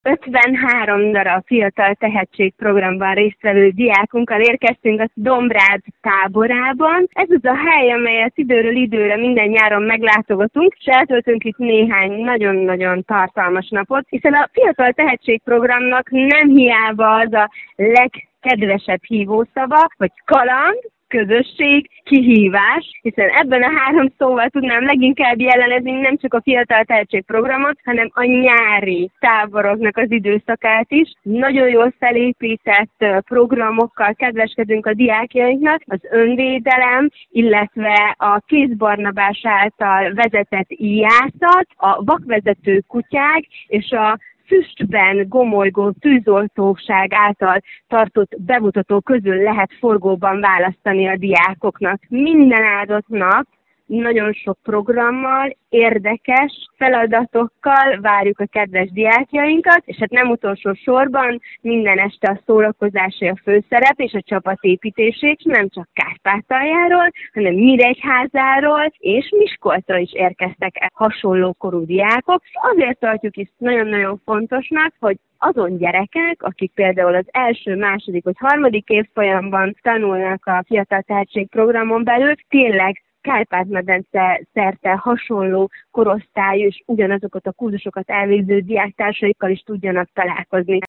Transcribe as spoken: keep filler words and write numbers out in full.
ötvenhárom darab fiatal tehetségprogramban résztvevő diákunkkal érkeztünk a Dombrád táborában. Ez az a hely, amelyet időről időre minden nyáron meglátogatunk, és eltöltünk itt néhány nagyon-nagyon tartalmas napot, hiszen a fiatal tehetségprogramnak nem hiába az a legkedvesebb hívószava, hogy kaland, közösség, kihívás, hiszen ebben a három szóval tudnám leginkább jelenezni nem csak a fiatal tehetségprogramot, hanem a nyári táboroknak az időszakát is. Nagyon jól felépített programokkal kedveskedünk a diákjainknak, az önvédelem, illetve a Kéz Barnabás által vezetett íjászat, a vakvezető kutyák és a füstben gomolygó tűzoltóság által tartott bemutató közül lehet forgóban választani a diákoknak. Minden áldott nap nagyon sok programmal, érdekes feladatokkal várjuk a kedves diákjainkat, és hát nem utolsó sorban minden este a szórakozásé a főszerep és a csapatépítésé, nem csak Kárpátaljáról, hanem Nyíregyházáról és Miskolcról is érkeztek hasonló korú diákok. Azért tartjuk is nagyon-nagyon fontosnak, hogy azon gyerekek, akik például az első, második vagy harmadik évfolyamban tanulnak a Fiatal Tehetség programon belül, tényleg Kárpát-medence szerte hasonló korosztályú és ugyanazokat a kurzusokat elvégző diáktársaikkal is tudjanak találkozni.